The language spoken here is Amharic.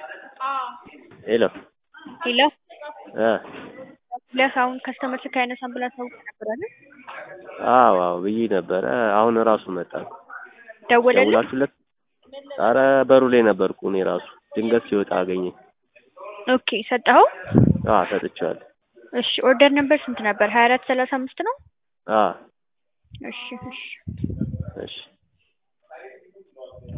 Hello. Hello? Ah. ለሳውን ከስተመር ካይነሳን ብላ ታውቅ ነበር አይደል? አዎ ብዬ ነበረ። አሁን ራሱ መጣ። ደወለልህ? ደውላችሁለት? ኧረ በሩ ላይ ነበርኩ እኔ ራሱ ድንገት ሲወጣ አገኘኝ። ኦኬ ሰጠኸው? ሰጥቼዋለሁ። እሺ ኦርደር ነበር ስንት ነበር? 2435 ነው? አዎ እሺ እሺ እሺ